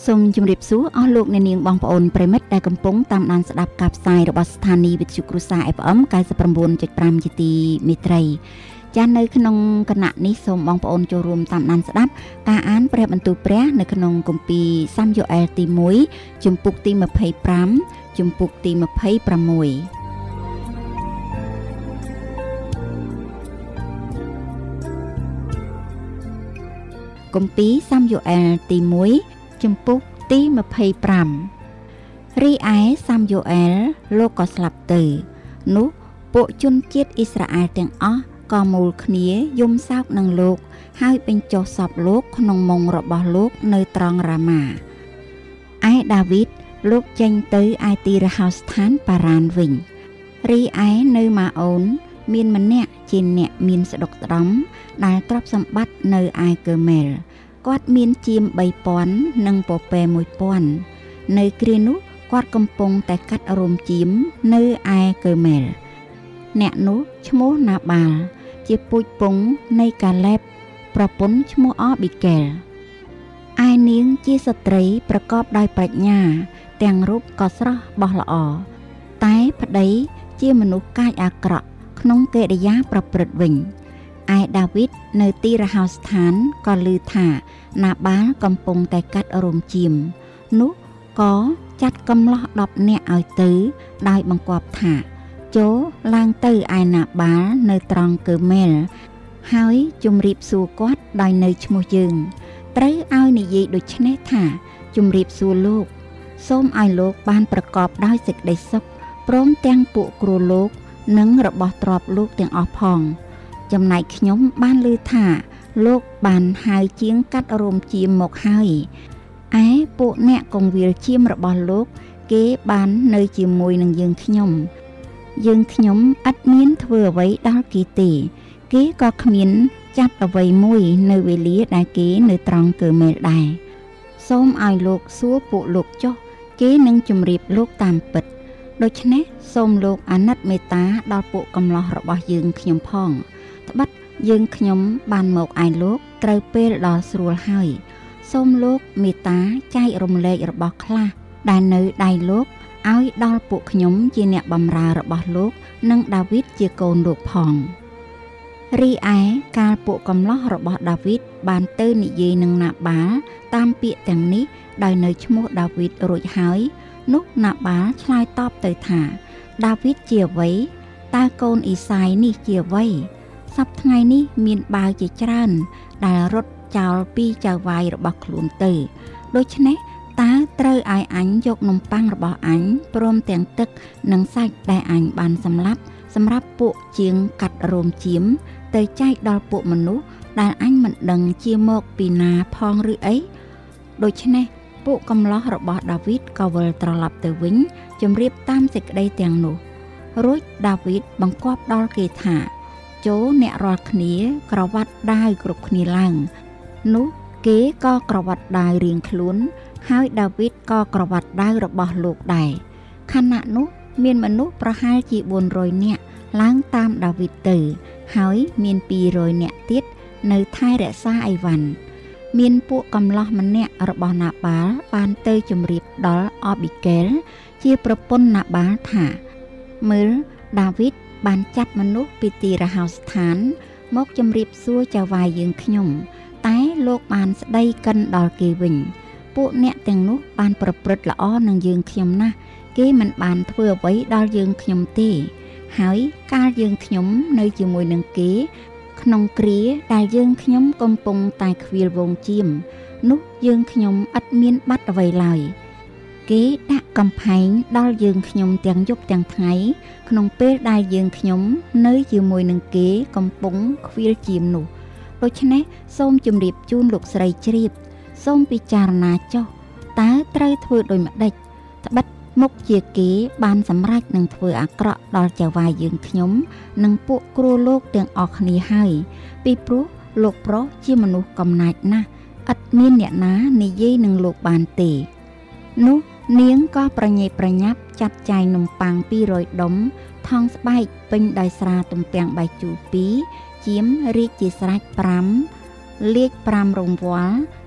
សូមជម្រាបសួរអស់លោកអ្នកនាងបងប្អូនប្រិមិត្តដែលកំពុងតាមដានស្ដាប់ការផ្សាយរបស់ស្ថានីយ៍វិទ្យុគ្រួសារ FM 99.5 ជាទីមេត្រីចា៎នៅក្នុងគណៈនេះសូមបងប្អូនចូលរួមតាមដានស្ដាប់ការអានព្រះបន្ទូលព្រះនៅក្នុងគម្ពីរសាមយ៉ូអែលទី1ជំពូកទី25ជំពូកទី26គម្ពីរសាមយ៉ូអែលទី1ជំពូកទី25រីឯសាមយ៉ូអែលលោកក៏ស្លាប់ទៅនោះពួកជនជាតិអ៊ីស្រាអែលទាំងអស់ក៏មូលគ្នាយំសោកនឹងលោកហើយបញ្ចុះសពលោកក្នុងមុងរបស់លោកនៅត្រង់រ៉ាម៉ាឯដាវីតលោកចេញទៅឯទីរហោស្ថានប៉ារ៉ានវិញរីឯនៅម៉ាអូនមានម្នាក់ជាអ្នកមានស្ដុកស្ដំដែលទ្រព្យសម្បត្តិនៅឯកើមែលគាត់មានជាម 3000 និងពពែ 1000 នៅគ្រានោះគាត់កំពុងតែកាត់រោមជាមនៅឯកើមែលអ្នកនោះឈ្មោះណាបាល់ជាពូជពងនៃកាឡេបប្រពន្ធឈ្មោះអប៊ីកែលឯនាងជាស្ត្រីប្រកបដោយប្រាជ្ញាទាំងរូបក៏ស្រស់បោះល្អតែប្តីជាមនុស្សកាចអាក្រក់ក្នុងកិរិយាប្រព្រឹត្តវិញឯដាវីតនៅទីរហោស្ថានក៏ឮថាណាបាល់កំពុងតែកាត់រោមជាមនោះក៏ចាត់កំឡោះ10នាក់ឲ្យទៅដោយបង្គាប់ថាចូលឡើងទៅឯណាបាល់នៅត្រង់កើមែលហើយជម្រាបសួរគាត់ដោយនៅឈ្មោះយើងត្រូវឲ្យនិយាយដូចនេះថាជម្រាបសួរលោកសូមឲ្យលោកបានប្រកបដោយសេចក្តីសុខព្រមទាំងពួកគ្រួលោកនិងរបស់ទ្រព្យលោកទាំងអស់ផងចំណែកខ្ញុំបានឮថាលោកបានហៅជាងកាត់រោមជាមមកហើយឯពួកអ្នកកងវាលជាមរបស់លោកគេបាននៅជាមួយនឹងយើងខ្ញុំឥតមានធ្វើអ្វីដល់គេទេគេក៏គ្មានចាត់អ្វីមួយនៅវេលាដែលគេនៅត្រង់កើមែលដែរសូមឲ្យលោកសួរពួកលោកចុះគេនឹងជម្រាបលោកតាមពិតដូច្នេះសូមលោកអាណិតមេត្តាដល់ពួកកំឡោះរបស់យើងខ្ញុំផងត្បិតយើងខ្ញុំបានមកឯលោកត្រូវពេលដល់ស្រួលហើយសូមលោកមេត្តាចែករំលែករបស់ខ្លះដែលនៅដៃលោកឲ្យដល់ពួកខ្ញុំជាអ្នកបម្រើរបស់លោកនិងដាវីតជាកូនលោកផងរីឯកាលពួកកំឡោះរបស់ដាវីតបានទៅនិយាយនឹងណាបាល់តាមពាក្យទាំងនេះដោយនៅឈ្មោះដាវីតរួចហើយនោះណាបាល់ឆ្លើយតបទៅថាដាវីតជាអ្វីតើកូនអ៊ីសាយនេះជាអ្វីសប្តាហ៍ថ្ងៃនេះមានបាវជាច្រើនដែលរត់ចោលពីចៅវាយរបស់ខ្លួនទៅដូច្នេះតើត្រូវឲ្យអញយកនំប៉័ងរបស់អញព្រមទាំងទឹកនិងសាច់ដែលអញបានសម្រាប់ពួកជាងកាត់រោមជាមទៅចែកដល់ពួកមនុស្សដែលអញមិនដឹងជាមកពីណាផងឬអីដូច្នេះពួកកំឡោះរបស់ដាវីតក៏វិលត្រឡប់ទៅវិញជម្រាបតាមសេចក្តីទាំងនោះរួចដាវីតបង្គាប់ដល់គេថាចូលអ្នករាល់គ្នាក្រវ៉ាត់ដាវគ្រប់គ្នាឡើងនោះគេក៏ក្រវ៉ាត់ដាវរៀងខ្លួនហើយដាវីតក៏ក្រវ៉ាត់ដាវរបស់លោកដែរខណៈនោះមានមនុស្សប្រហែលជា400នាក់ឡើងតាមដាវីតទៅហើយមាន200នាក់ទៀតនៅថែរក្សាអីវ៉ាន់មានពួកកំឡោះម្នាក់របស់ណាបាល់បានទៅជម្រាបដល់អប៊ីកែលជាប្រពន្ធណាបាល់ថាមើលដាវីតបានចាត់មនុស្សពីទីរហោស្ថានមកជម្រាបសួរចៅវាយយើងខ្ញុំតែលោកបានស្ដីកិនដល់គេវិញពួកអ្នកទាំងនោះបានប្រព្រឹត្តល្អនឹងយើងខ្ញុំណាស់គេមិនបានធ្វើអ្វីដល់យើងខ្ញុំទេហើយកាលយើងខ្ញុំនៅជាមួយនឹងគេក្នុងគ្រាដែលយើងខ្ញុំកំពុងតែខ្វៀលវងជាមនោះយើងខ្ញុំឥតមានបាត់អ្វីឡើយគេដាក់កំផែងដល់យើងខ្ញុំទាំងយប់ទាំងថ្ងៃក្នុងពេលដែលយើងខ្ញុំនៅជាមួយនឹងគេកំពុងខ្វៀលជាមនោះដូច្នេះសូមជម្រាបជូនលោកស្រីជ្រាបសូមពិចារណាចុះតើត្រូវធ្វើដូចម្ដេចត្បិតមុខជាគេបានសម្រេចនឹងធ្វើអាក្រក់ដល់ចៅវាយយើងខ្ញុំនិងពួកគ្រួលោកទាំងអស់គ្នាហើយពីព្រោះលោកប្រុសជាមនុស្សកំណាចណាស់ឥតមានអ្នកណានិយាយនឹងលោកបានទេនោះនាងក៏ប្រញេប្រញាប់ចាត់ចែងនំប៉័ង200ដុំថង់ស្បែកពេញដោយស្រាទំពាំងបាយជូរ2ជាមរីកជាស្រេច5លាជ5រង្វាល់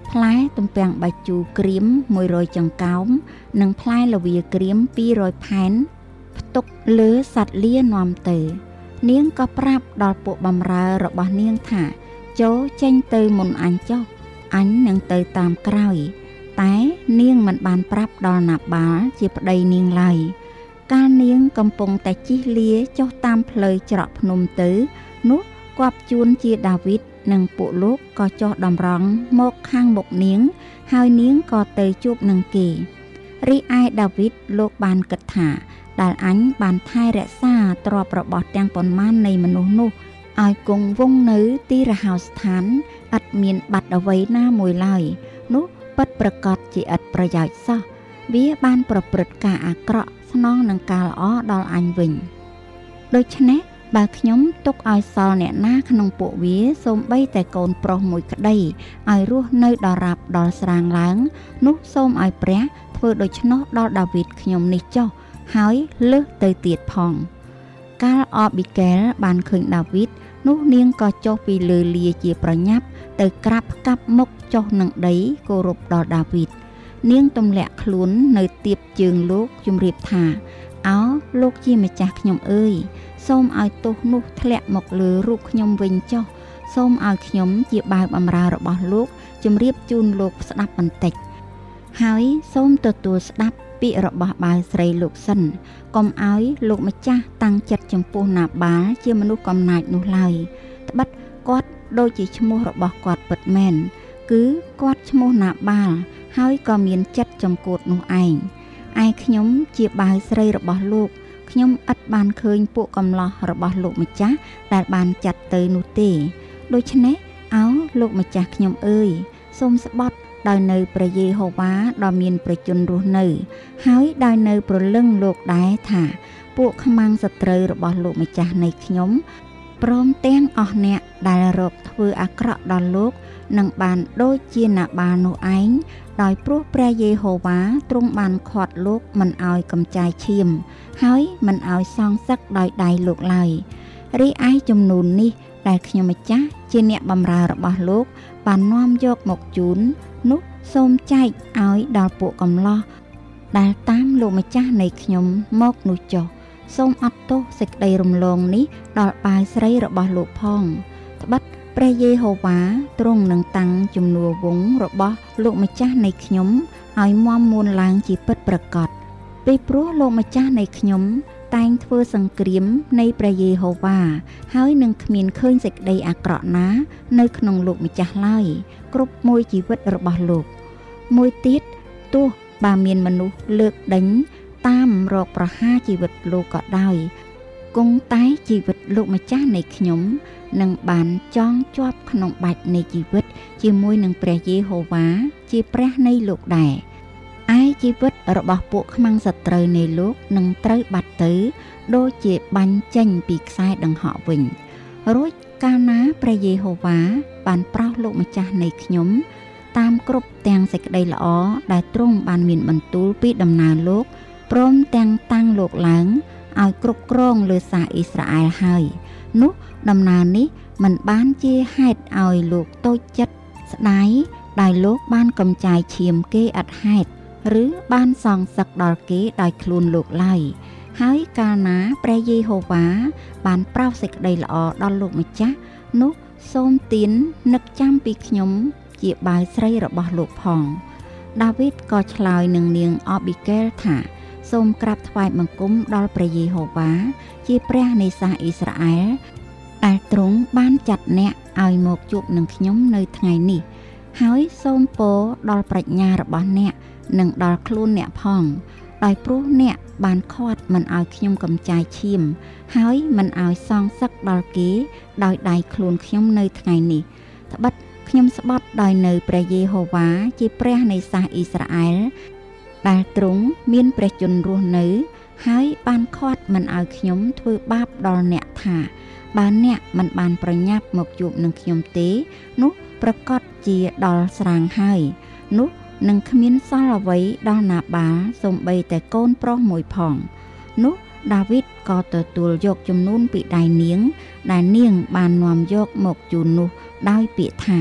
ផ្លែទំពាំងបាយជូរក្រៀម100ចង្កោមនិងផ្លែល្វាក្រៀម200ផែនផ្ទុកលើសត្វលានាំទៅនាងក៏ប្រាប់ដល់ពួកបម្រើរបស់នាងថាចូលចេញទៅមុនអញចុះអញនឹងទៅតាមក្រោយតែនាងមិនបានប្រាប់ដល់ណាបាលជាប្តីនាងឡើយកាលនាងកំពុងតែជិះលាចុះតាមផ្លូវច្រកភ្នំទៅនោះគប់ជួនជាដាវីតនិងពួកលោកក៏ចុះតម្រង់មកខាងមុខនាងហើយនាងក៏ទៅជួបនឹងគេរីឯដាវីតលោកបានគិតថាដែលអញបានថែរក្សាទ្រព្យរបស់ទាំងប៉ុន្មាននៃមនុស្សនោះឲ្យគង់វង្សនៅទីរហោស្ថានឥតមានបាត់អ្វីណាមួយឡើយនោះពិតប្រាកដជាឥតប្រយោជន៍សោះវាបានប្រព្រឹត្តការអាក្រក់ស្នងនឹងការល្អដល់អញវិញដូច្នេះបើខ្ញុំទុកឲ្យសល់អ្នកណាក្នុងពួកវាសូម្បីតែកូនប្រុសមួយក្តីឲ្យរស់នៅដល់រាប់ដល់ស្រាងឡើងនោះសូមឲ្យព្រះធ្វើដូច្នោះដល់ដាវីតខ្ញុំនេះចុះហើយលើសទៅទៀតផងកាលអប៊ីកែលបានឃើញដាវីតនោះនាងក៏ចុះពីលើលាជាប្រញាប់ទៅក្រាបផ្កាប់មុខចុះនឹងដីគោរពដល់ដាវីតនាងទម្លាក់ខ្លួននៅទៀបជើងលោកជម្រាបថាអោលោកជាម្ចាស់ខ្ញុំអើយសូមឲ្យទោសនោះធ្លាក់មកលើរូបខ្ញុំវិញចុះសូមឲ្យខ្ញុំជាបាវបម្រើរបស់លោកជម្រាបជូនលោកស្ដាប់បន្តិចហើយសូមទទួលស្ដាប់ពាក្យរបស់បាវស្រីលោកសិនកុំឲ្យលោកម្ចាស់តាំងចិត្តចំពោះណាបាលជាមនុស្សកំណាចនោះឡើយត្បិតគាត់ដូចជាឈ្មោះរបស់គាត់ពិតមែនគឺគាត់ឈ្មោះណាបាលហើយក៏មានចិត្តចំគោតនោះឯងឯខ្ញុំជាបាវស្រីរបស់លោកខ្ញុំឥតបានឃើញពួកកំឡោះរបស់លោកម្ចាស់ដែលបានចាត់ទៅនោះទេដូច្នេះអោលោកម្ចាស់ខ្ញុំអើយសូមស្បត់ដោយនៅព្រះយេហូវ៉ាដ៏មានប្រជញ្ញរស់នៅហើយដោយនៅប្រលឹងលោកដែរថាពួកខ្មាំងសត្រូវរបស់លោកម្ចាស់នៃខ្ញុំព្រមទាំងអស់អ្នកដែលរកធ្វើអាក្រក់ដល់លោកនឹងបានដូចជាណាបាលនោះឯងដោយព្រោះព្រះយេហូវ៉ាទ្រង់បានខាត់លោកមិនឲ្យកំចាយឈាមហើយមិនឲ្យសងសឹកដោយដៃលោកឡើយរីឯចំនួននេះដែលខ្ញុំម្ចាស់ជាអ្នកបម្រើរបស់លោកបាននាំយកមកជូននោះសូមចែកឲ្យដល់ពួកកំឡោះដែលតាមលោកម្ចាស់នៃខ្ញុំមកនោះចុះសូមអត់ទោសសេចក្តីរំលងនេះដល់បាវស្រីរបស់លោកផងត្បិតព្រះយេហូវ៉ាទ្រង់នឹងតាំងជំនួសវង្សរបស់លោកម្ចាស់នៃខ្ញុំឲ្យមាំមួនឡើងជាពិតប្រាកដពីព្រោះលោកម្ចាស់នៃខ្ញុំតែងធ្វើសង្គ្រាមនៃព្រះយេហូវ៉ាហើយនឹងគ្មានឃើញសេចក្តីអាក្រក់ណានៅក្នុងលោកម្ចាស់ឡើយគ្រប់មួយជីវិតរបស់លោកមួយទៀតទោះបើមានមនុស្សលើកដេញតាមរកប្រហារជីវិតលោកក៏ដោយគង់តែជីវិតលោកម្ចាស់នៃខ្ញុំនឹងបានចងជាប់ក្នុងបាច់នៃជីវិតជាមួយនឹងព្រះយេហូវ៉ាជាព្រះនៃលោកដែរឯជីវិតរបស់ពួកខ្មាំងសត្រូវនៃលោកនឹងត្រូវបាត់ទៅដូចជាបាញ់ចេញពីខ្សែដង្ហក់វិញរួចកាលណាព្រះយេហូវ៉ាបានប្រោសលោកម្ចាស់នៃខ្ញុំតាមគ្រប់ទាំងសេចក្តីល្អដែលទ្រង់បានមានបន្ទូលពីដំណើរលោកព្រមទាំងតាំងលោកឡើងឲ្យគ្រប់គ្រងលើសាសអ៊ីស្រាអែលហើយនោះដំណើរនេះមិនបានជាហេតុឲ្យលោកតូចចិត្តស្ដាយដែលលោកបានកំចាយឈាមគេឥតហេតុឬបានសងសឹកដល់គេដោយខ្លួនលោកឡើយហើយកាលណាព្រះយេហូវ៉ាបានប្រោសសេចក្តីល្អដល់លោកម្ចាស់នោះសូមទាននឹកចាំពីខ្ញុំជាបាវស្រីរបស់លោកផងដាវីតក៏ឆ្លើយនឹងនាងអប៊ីកែលថាសូមក្រាបថ្វាយបង្គំដល់ព្រះយេហូវ៉ាជាព្រះនៃសាសអ៊ីស្រាអែលដែលទ្រង់បានចាត់អ្នកឲ្យមកជួបនឹងខ្ញុំនៅថ្ងៃនេះហើយសូមពរដល់ប្រាជ្ញារបស់អ្នកនិងដល់ខ្លួនអ្នកផងដោយព្រោះអ្នកបានខាត់មិនឲ្យខ្ញុំកំចាយឈាមហើយមិនឲ្យសងសឹកដល់គេដោយដៃខ្លួនខ្ញុំនៅថ្ងៃនេះត្បិតខ្ញុំស្បត់ដោយនៅព្រះយេហូវ៉ាជាព្រះនៃសាសអ៊ីស្រាអែលដែលទ្រង់មានព្រះជន្មរស់នៅហើយបានខាត់មិនឲ្យខ្ញុំធ្វើបាបដល់អ្នកថាបើអ្នកមិនបានប្រញាប់មកជួបនឹងខ្ញុំទេនោះប្រកាសជាដល់ស្រាងហើយនោះនឹងគ្មានសល់អ្វីដល់ណាបាលសូម្បីតែកូនប្រុសមួយផងនោះដាវីតក៏ទទួលយកជំនូនពីដៃនាងដែលនាងបាននាំយកមកជូននោះដោយពាក្យថា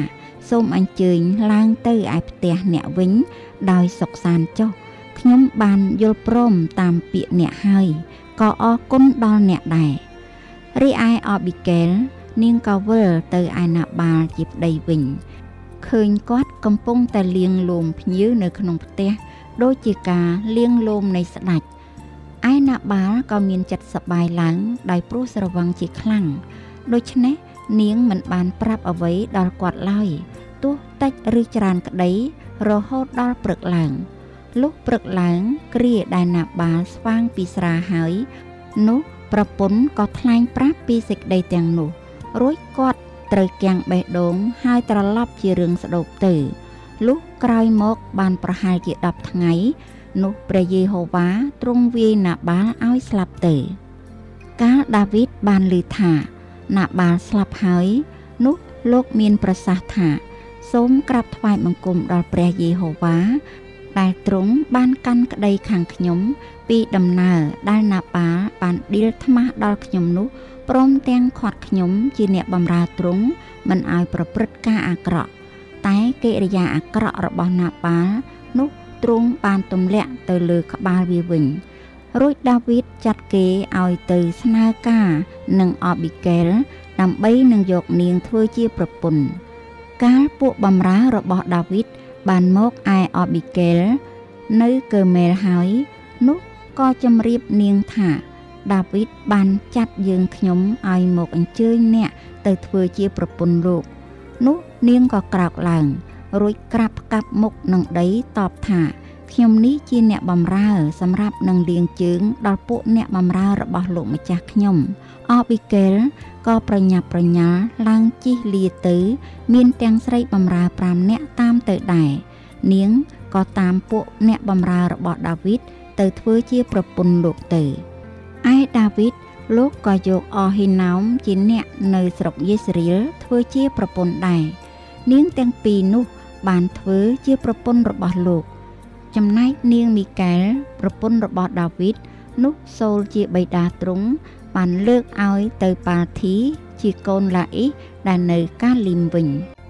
សូមអញ្ជើញឡើងទៅឯផ្ទះអ្នកវិញដោយសុខសាន្តចុះខ្ញុំបានយល់ព្រមតាមពាក្យអ្នកហើយក៏អរគុណដល់អ្នកដែររីឯអប៊ីកែលនាងក៏វិលទៅឯណាបាលជាប្តីវិញឃើញគាត់កំពុងតែលាងលោមភ្ញៀវនៅក្នុងផ្ទះដូចជាការលាងលោមនៃស្ដេចឯណាបាលក៏មានចិត្តសប្បាយឡើងដោយព្រោះស្រវឹងជាខ្លាំងដូច្នេះនាងមិនបានប្រាប់អ្វីដល់គាត់ឡើយទោះតិចឬច្រើនក្តីរហូតដល់ព្រឹកឡើងលុះព្រឹកឡើងគ្រាដែលណាបាលស្វាងពីស្រាហើយនោះប្រពន្ធក៏ថ្លែងប្រាប់ពីសេចក្តីទាំងនោះរួចគាត់ត្រូវគាំងបេះដូងហើយត្រឡប់ជារឿងស្ដោបទៅលុះក្រោយមកបានប្រហែលជា10ថ្ងៃនោះព្រះយេហូវ៉ាទ្រង់វាយណាបាលឲ្យស្លាប់ទៅកាលដាវីតបានឮថាណាបាលស្លាប់ហើយនោះលោកមានប្រសាសន៍ថាសូមក្រាបថ្វាយបង្គំដល់ព្រះយេហូវ៉ាដែលទ្រង់បានកាន់ក្តីខាងខ្ញុំពីដំណើរដែលណាបាលបានឌីលថ្មាស់ដល់ខ្ញុំនោះព្រមទាំងខាត់ខ្ញុំជាអ្នកបម្រើទ្រង់មិនឲ្យប្រព្រឹត្តការអាក្រក់តែកិរិយាអាក្រក់របស់ណាបាលនោះទ្រង់បានទម្លាក់ទៅលើក្បាលវាវិញរួចដាវីតចាត់គេឲ្យទៅស្នើការនឹងអប៊ីកែលដើម្បីនឹងយកនាងធ្វើជាប្រពន្ធកាលពួកបម្រើរបស់ដាវីតបានមកឯអប៊ីកែលនៅកើមែលហើយនោះក៏ជម្រាបនាងថាដាវីតបានចាត់យើងខ្ញុំឲ្យមកអញ្ជើញអ្នកទៅធ្វើជាប្រពន្ធលោកនោះនាងក៏ក្រោកឡើងរួចក្រាបផ្កាប់មុខនឹងដីតបថាខ្ញុំនេះជាអ្នកបម្រើសម្រាប់នឹងលាងជើងដល់ពួកអ្នកបម្រើរបស់លោកម្ចាស់ខ្ញុំអប៊ីកែលក៏ប្រញាប់ប្រញាល់ឡើងជិះលាទៅមានទាំងស្រីបម្រើ5នាក់តាមទៅដែរនាងក៏តាមពួកអ្នកបម្រើរបស់ដាវីតទៅធ្វើជាប្រពន្ធលោកទៅឯដាវីតលោកក៏យកអហ៊ីណោមជាអ្នកនៅស្រុកយេស្រៀលធ្វើជាប្រពន្ធដែរនាងទាំងពីរនោះបានធ្វើជាប្រពន្ធរបស់លោកចំណែកនាងមីកែលប្រពន្ធរបស់ដាវីតនោះសូលជាបិតាទ្រង់បានលើកឲ្យទៅប៉ាធីជាកូនឡាអ៊ីសដែលនៅកាលីមវិញ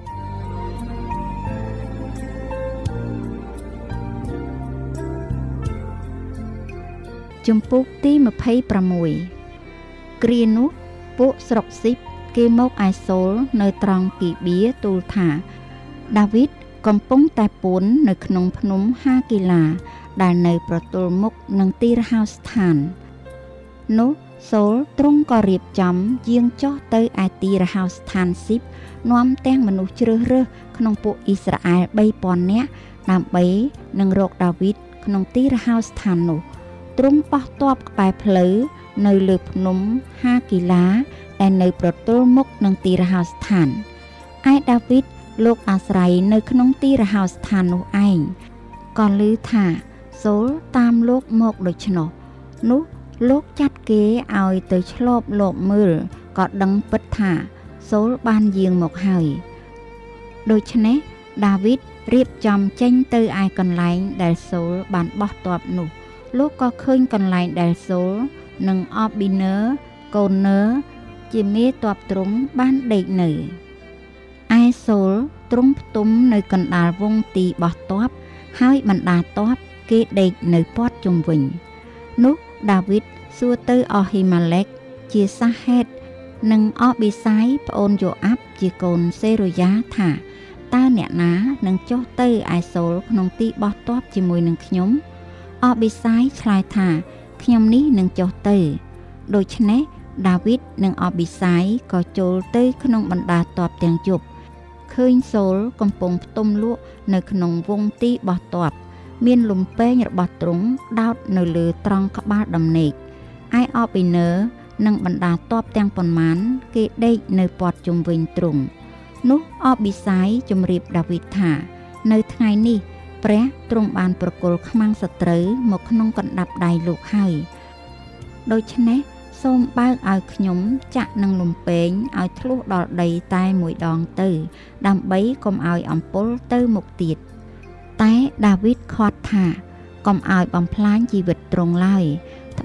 ជំពូកទី26គ្រានោះពួកស្រុកស៊ីបគេមកឯសូលនៅត្រង់គីបៀទូលថាដាវីតកំពុងតែពួននៅក្នុងភ្នំហាគីឡាដែលនៅប្រទល់មុខនឹងទីរហោស្ថាននោះសូលទ្រង់ក៏រៀបចំយាងចុះទៅឯទីរហោស្ថានស៊ីបនាំទាំងមនុស្សជ្រើសរើសក្នុងពួកអ៊ីស្រាអែល 3000 នាក់ដើម្បីនឹងរកដាវីតក្នុងទីរហោស្ថាននោះទ្រង់ប៉ះទ័ពក្បែរផ្លូវនៅលើភ្នំហាគីឡាដែលនៅប្រទល់មុខនឹងទីរហោស្ថានឯដាវីតលោកអាស្រ័យនៅក្នុងទីរហោស្ថាននោះឯងក៏ឮថាសូលតាមលោកមកដូច្នោះនោះលោកចាត់គេឲ្យទៅឆ្លប់លបមើលក៏ដឹងពិតថាសូលបានយាងមកហើយដូច្នេះដាវីតរៀបចំចេញទៅឯកន្លែងដែលសូលបានបោះទ័ពនោះលោកក៏ឃើញកន្លែងដែលសូលនិងអប៊ីនឺកូននឺជាមេទ័ពទ្រង់បានដេកនៅឯសូលទ្រង់ផ្ទុំនៅកណ្ដាលវងទីបោះទ័ពហើយបណ្ដាទ័ពគេដេកនៅព័ទ្ធជុំវិញនោះដាវីតសួរទៅអហ៊ីម៉ាឡេកជាសាហេតនិងអប៊ីសាយប្អូនយ៉ូអាប់ជាកូនសេរូយ៉ាថាតើអ្នកណានឹងចុះទៅឯសូលក្នុងទីបោះទ័ពជាមួយនឹងខ្ញុំអប៊ីសាយឆ្លើយថាខ្ញុំនេះនឹងចុះទៅដូច្នេះដាវីតនិងអប៊ីសាយក៏ចូលទៅក្នុងបណ្ដាទ័ពទាំងយប់ឃើញសូលកំពុងផ្ទុំលក់នៅក្នុងវងទីបោះទ័ពមានលំពែងរបស់ទ្រង់ដោតនៅលើត្រង់ក្បាលដំណេកឯអប៊ីនឺនិងបណ្ដាទ័ពទាំងប៉ុន្មានគេដេកនៅព័ទ្ធជុំវិញទ្រង់នោះអប៊ីសាយជម្រាបដាវីតថានៅថ្ងៃនេះព្រះទ្រង់បានប្រគល់ខ្មាំងសត្រូវមកក្នុងកណ្ដាប់ដៃលោកហើយដូច្នេះសូមបើកឲ្យខ្ញុំចាក់នឹងលំពែងឲ្យធ្លុះដល់ដីតែមួយដងទៅដើម្បីកុំឲ្យអំពុលទៅមុខទៀតតែដាវីតខាត់ថាកុំឲ្យបំផ្លាញជីវិតទ្រង់ឡើយត្បិត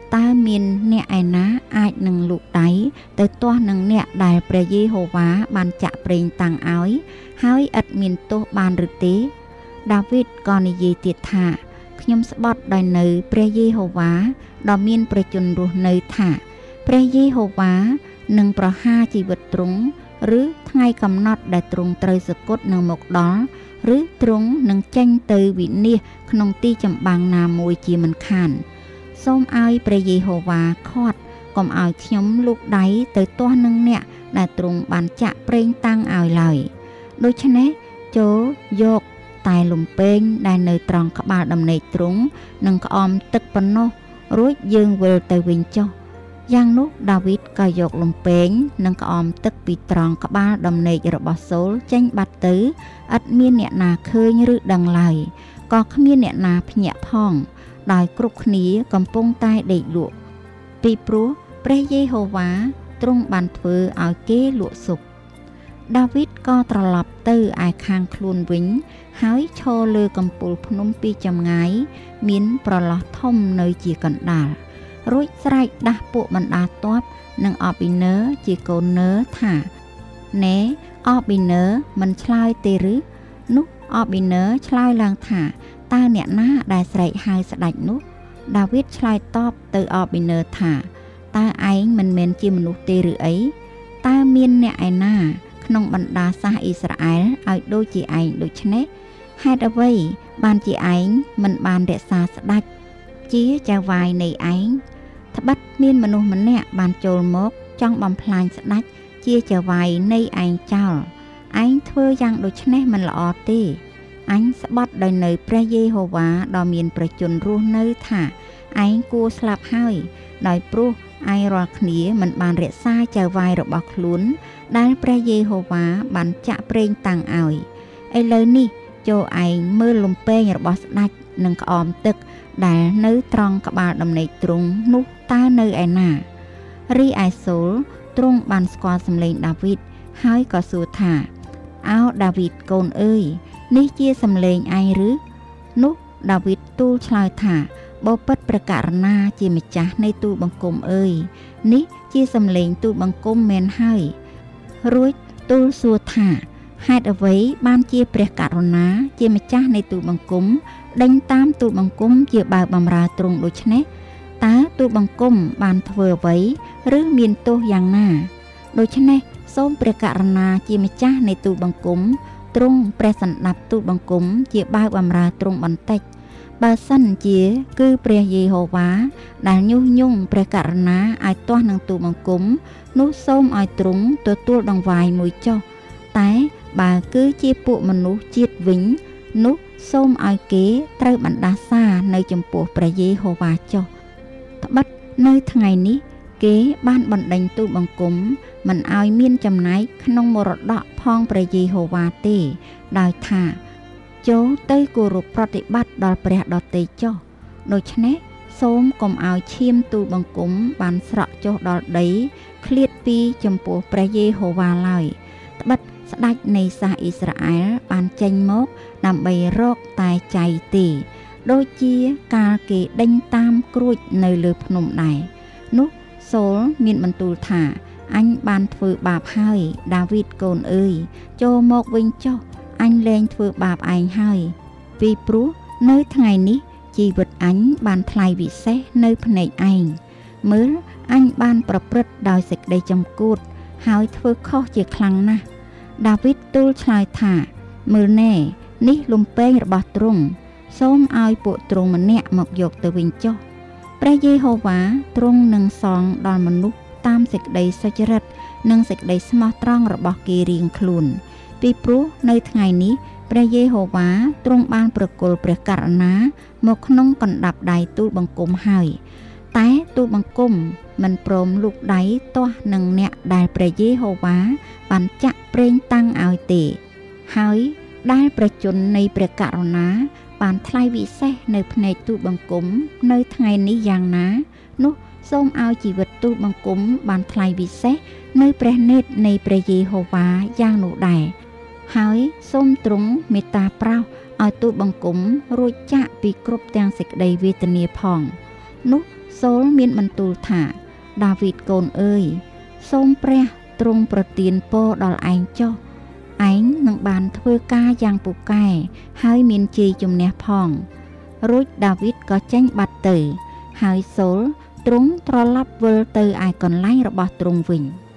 តើមានអ្នកឯណាអាចនឹងលូកដៃទៅទាស់នឹងអ្នកដែលព្រះយេហូវ៉ាបានចាក់ប្រេងតាំងឲ្យហើយឥតមានទោសបានឬទេដាវីតក៏និយាយទៀតថាខ្ញុំស្បត់ដោយនៅព្រះយេហូវ៉ាដ៏មានប្រជញ្ញរស់នៅថាព្រះយេហូវ៉ានឹងប្រហារជីវិតទ្រង់ឬថ្ងៃកំណត់ដែលទ្រង់ត្រូវសគត់នឹងមកដល់ឬទ្រង់នឹងចេញទៅវិនាសក្នុងទីចម្បាំងណាមួយជាមិនខានសូមឲ្យព្រះយេហូវ៉ាខាត់កុំឲ្យខ្ញុំលូកដៃទៅទាស់នឹងអ្នកដែលទ្រង់បានចាក់ប្រេងតាំងឲ្យឡើយដូច្នេះចូលយកតែលំពេងដែលនៅត្រង់ក្បាលដំណេកទ្រង់និងក្អមទឹកប៉ុណ្ណោះរួចយើងវិលទៅវិញចុះយ៉ាងនោះដាវីតក៏យកលំពេងនិងក្អមទឹកពីត្រង់ក្បាលដំណេករបស់សូលចេញបាត់ទៅឥតមានអ្នកណាឃើញឬដឹងឡើយក៏គ្មានអ្នកណាភ្ញាក់ផងដោយគ្រប់គ្នាកំពុងតែដេកលក់ពីព្រោះព្រះយេហូវ៉ាទ្រង់បានធ្វើឲ្យគេលក់សុខដាវីតក៏ត្រឡប់ទៅឯខាងខ្លួនវិញហើយឈរលើកំពូលភ្នំពីចម្ងាយមានប្រឡោះធំនៅជាកណ្ដាលរួចស្រែកដាស់ពួកបណ្ដាទ័ពនិងអប៊ីនឺជាកូននើថាណែអប៊ីនឺមិនឆ្លើយទេឬនោះអប៊ីនឺឆ្លើយឡើងថាតើអ្នកណាដែលស្រែកហៅស្ដេចនោះដាវីតឆ្លើយតបទៅអប៊ីនឺថាតើឯងមិនមែនជាមនុស្សទេឬអីតើមានអ្នកឯណាក្នុងបណ្ដាសាសអ៊ីស្រាអែលឲ្យដូចជាឯងដូច្នេះហេតុអ្វីបានជាឯងមិនបានរក្សាស្ដេចជាចៅវាយនៃឯងត្បិតមានមនុស្សម្នាក់បានចូលមកចង់បំផ្លាញស្ដេចជាចៅវាយនៃឯងចោលឯងធ្វើយ៉ាងដូច្នេះមិនល្អទេអញស្បត់ដោយនៅព្រះយេហូវ៉ាដ៏មានប្រជញ្ញរស់នៅថាឯងគួរស្លាប់ហើយដោយព្រោះឯងរាល់គ្នាមិនបានរក្សាចៅវាយរបស់ខ្លួនដែលព្រះយេហូវ៉ាបានចាក់ប្រេងតាំងឲ្យឥឡូវនេះចូលឯងមើលលំពេងរបស់ស្ដេចនិងក្អមទឹកដែលនៅត្រង់ក្បាលដំណេកទ្រង់នោះតើនៅឯណារីឯសូលទ្រង់បានស្គាល់សំឡេងដាវីតហើយក៏សួរថាអោដាវីតកូនអើយនេះជាសំឡេងឯងឬនោះដាវីតទូលឆ្លើយថាបបិទ្ធព្រះករុណាជាម្ចាស់នៃទូលបង្គំអើយនេះជាសំឡេងទូលបង្គំមែនហើយរួចទូលសួរថាហេតុអ្វីបានជាព្រះករុណាជាម្ចាស់នៃទូលបង្គំដេញតាមទូលបង្គំជាបើបម្រើទ្រង់ដូច្នេះតើទូលបង្គំបានធ្វើអ្វីឬមានទោសយ៉ាងណាដូច្នេះសូមព្រះករុណាជាម្ចាស់នៃទូលបង្គំទ្រង់ព្រះសណ្ដាប់ទូលបង្គំជាបើបម្រើទ្រង់បន្តិចបើសិនជាគឺព្រះយេហូវ៉ាដែលញុះញង់ព្រះករុណាឲ្យទាស់នឹងទូលបង្គំនោះសូមឲ្យទ្រង់ទទួលដង្វាយមួយចុះតែបើគឺជាពួកមនុស្សជាតិវិញនោះសូមឲ្យគេត្រូវបណ្ដាសានៅចំពោះព្រះយេហូវ៉ាចុះត្បិតនៅថ្ងៃនេះគេបានបណ្ដេញទូលបង្គំមិនឲ្យមានចំណែកក្នុងមរតកផងព្រះយេហូវ៉ាទេដោយថាចូលទៅគោរពប្រតិបត្តិដល់ព្រះដទៃចុះដូច្នេះសូមកុំឲ្យឈាមទូលបង្គំបានស្រក់ចុះដល់ដីឃ្លាតពីចំពោះព្រះយេហូវ៉ាឡើយត្បិតស្ដេចនៃសាសអ៊ីស្រាអែលបានចេញមកដើម្បីរកតែចៃទេដូចជាកាលគេដេញតាមគ្រួចនៅលើភ្នំដែរនោះសូលមានបន្ទូលថាអញបានធ្វើបាបហើយដាវីតកូនអើយចូលមកវិញចុះអញលែងធ្វើបាបឯងហើយពីព្រោះនៅថ្ងៃនេះជីវិតអញបានថ្លៃវិសេសនៅភ្នែកឯងមើលអញបានប្រព្រឹត្តដោយសេចក្តីចំគួតហើយធ្វើខុសជាខ្លាំងណាស់ដាវីតទូលឆ្លើយថាមើលណែនេះលំពេងរបស់ទ្រង់សូមឲ្យពួកទ្រង់ម្នាក់មកយកទៅវិញចុះព្រះយេហូវ៉ាទ្រង់នឹងសងដល់មនុស្សតាមសេចក្តីសុចរិតនិងសេចក្តីស្មោះត្រង់របស់គេរៀងខ្លួនពីព្រោះនៅថ្ងៃនេះព្រះយេហូវ៉ាទ្រង់បានប្រគល់ព្រះករុណាមកក្នុងកណ្ដាប់ដៃទូលបង្គំហើយតែទូលបង្គំមិនព្រមលូកដៃទាស់នឹងអ្នកដែលព្រះយេហូវ៉ាបានចាក់ប្រេងតាំងឲ្យទេហើយដែលប្រជញ្ញនៃព្រះករុណាបានថ្លៃវិសេសនៅភ្នែកទូលបង្គំនៅថ្ងៃនេះយ៉ាងណានោះសូមឲ្យជីវិតទូលបង្គំបានថ្លៃវិសេសនៅព្រះនេត្រនៃព្រះយេហូវ៉ាយ៉ាងនោះដែរហើយសូមទ្រង់មេត្តាប្រោសឲ្យទូលបង្គំរួចចាកពីគ្រប់ទាំងសេចក្តីវេទនាផងនោះសូលមានបន្ទូលថាដាវីតកូនអើយសូមព្រះទ្រង់ប្រទានពរដល់ឯងចុះឯងនឹងបានធ្វើការយ៉ាងពូកែហើយមានជ័យជំនះផងរួចដាវីតក៏ចេញបាត់ទៅហើយសូលទ្រង់ត្រឡប់វិលទៅឯកន្លែងរបស់ទ្រង់វិញ